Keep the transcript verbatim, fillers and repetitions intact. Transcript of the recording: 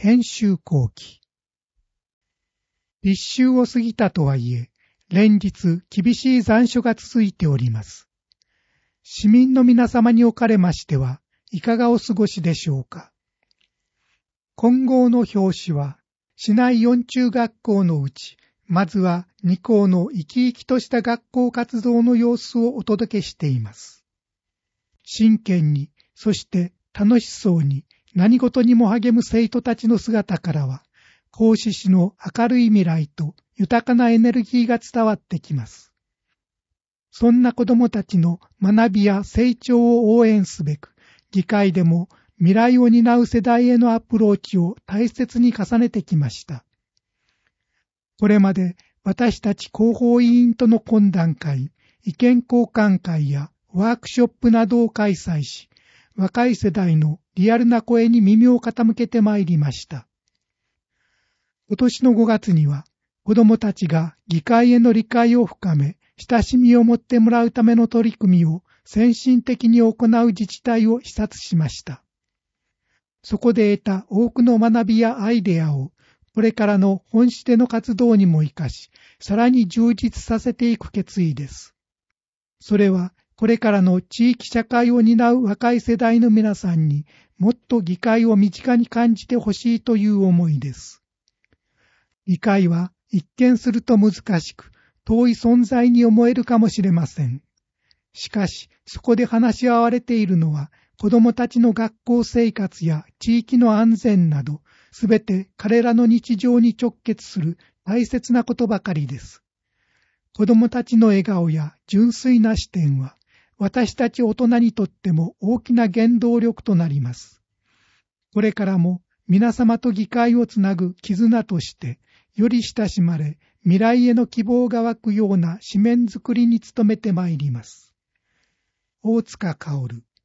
編集後期。立秋を過ぎたとはいえ、連日厳しい残暑が続いております。市民の皆様におかれましては、いかがお過ごしでしょうか。今号の表紙は、市内よん中学校のうち、まずはに校の生き生きとした学校活動の様子をお届けしています。真剣に、そして楽しそうに何事にも励む生徒たちの姿からは、講師市の明るい未来と豊かなエネルギーが伝わってきます。そんな子どもたちの学びや成長を応援すべく、議会でも未来を担う世代へのアプローチを大切に重ねてきました。これまで私たち広報委員との懇談会、意見交換会やワークショップなどを開催し、若い世代のリアルな声に耳を傾けてまいりました。今年のごがつには、子どもたちが議会への理解を深め、親しみを持ってもらうための取り組みを先進的に行う自治体を視察しました。そこで得た多くの学びやアイデアを、これからの本市での活動にも生かし、さらに充実させていく決意です。それは、これからの地域社会を担う若い世代の皆さんにもっと議会を身近に感じてほしいという思いです。議会は一見すると難しく遠い存在に思えるかもしれません。しかし、そこで話し合われているのは子どもたちの学校生活や地域の安全など、すべて彼らの日常に直結する大切なことばかりです。子どもたちの笑顔や純粋な視点は、私たち大人にとっても大きな原動力となります。これからも皆様と議会をつなぐ絆として、より親しまれ、未来への希望が湧くような紙面作りに努めてまいります。大塚薫。